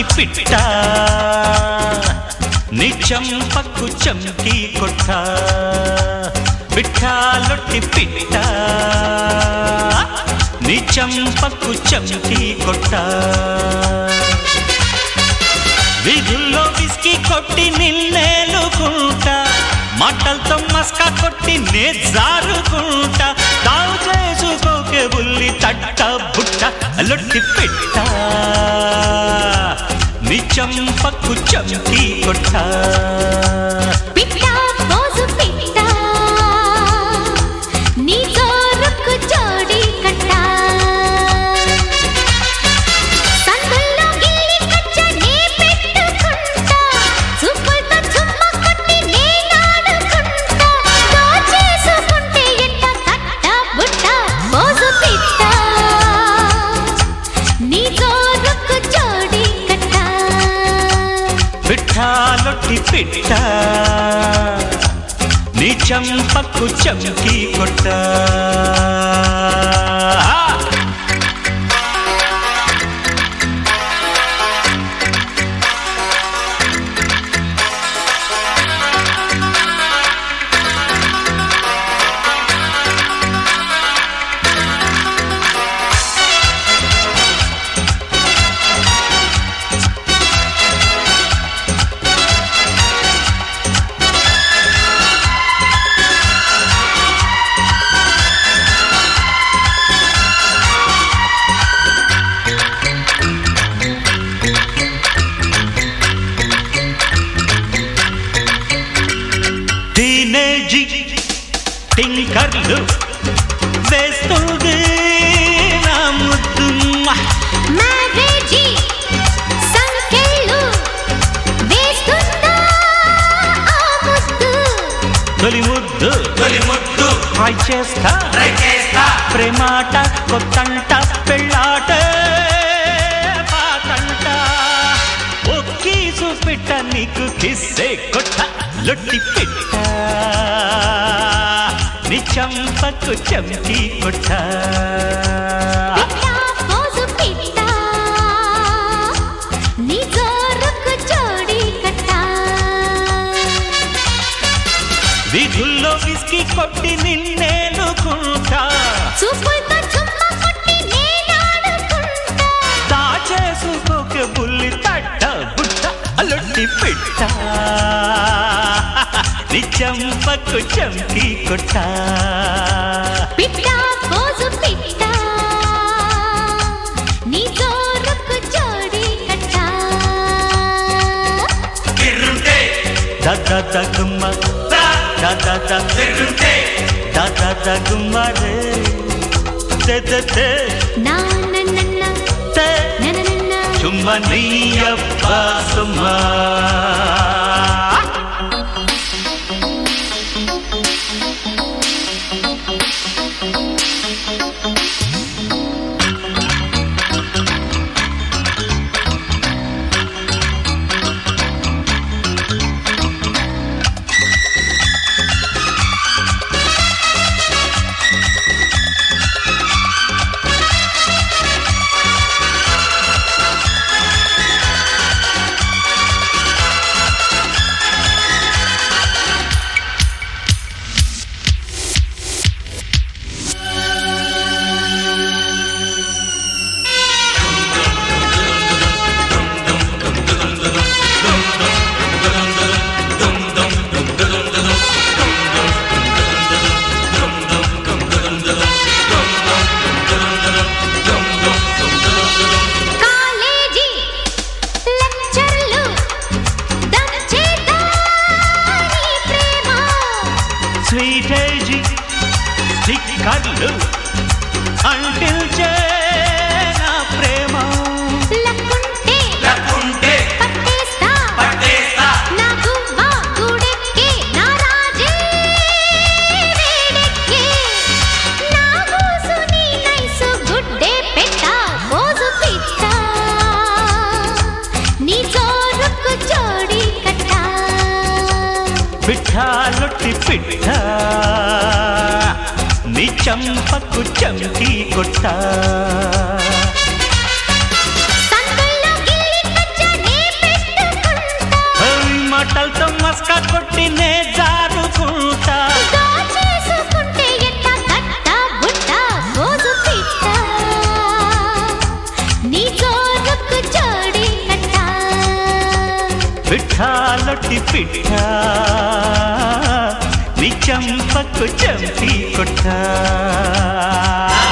లొట్టి పిట్ట నీ చంపకు చంకి కొట్ట పిట్ట లొట్టి పిట్ట నీ చంపకు చంకి కొట్ట వీధుల్లో విస్కీ కొట్టి నిన్నేలుకుంటా మాటలతో మస్కా కొట్టి నే జారుకుంటా తావు చేసుకోకే బుల్లి తట్ట బుట్ట లొట్టి పిట్ట నీ చంపకు చంకి కొట్ట లొట్టి పిట్ట నీ చంపకు చంకి కొట్ట టింకర్లు వేస్తుంది నా ముద్దు మ్యారేజీ సంకెళ్ళు వేస్తుందా ఆ ముద్దు తొలి ముద్దు ట్రై చేస్తా ప్రేమాట కొత్తంట పెళ్ళాట పాతంట ఒక్కీసు పిట్ట నీకు కిస్సే కొట్ట లొట్టి పిట్ట నీ చంపకు చంకి కొట్ట వీధుల్లో విస్కీ కొట్టి నిన్నేలుకుంటా దాచేసుకోకే బుల్లి తట్ట బుట్ట లొట్టి పిట్ట నీ చంపకు చంకి కొట్ట దాదా గుమ్మ దాదా గుమ్మ రే చుమ్మ నీయప్ప సుమ్మ స్వీటేజీ స్టిక్కర్లు అంటిల్చే నా ప్రేమ లక్కుంటే పట్టేస్తా నా గువ్వ గుడెక్కి నా రాజే వేడెక్కి నా బూసు నీ నైసు గుడ్డే పెట్ట మోజు పిట్ట నీ జోరుకు జోడి కట్ట పిట్ట లొట్టి పిట్ట నీ చంపకు చంకి కొట్ట సందుల్లో గిల్లి కచ్చ మస్కా కొట్టి నే జారుకుంటా చేసుకుంటే ఎట్ట కట్ట బుట్ట మోజు పిట్ట నీ జోరుకు జోడి కట్ట పిఠా లొట్టి పిఠా నీ చంపకు చంపి కొట్టా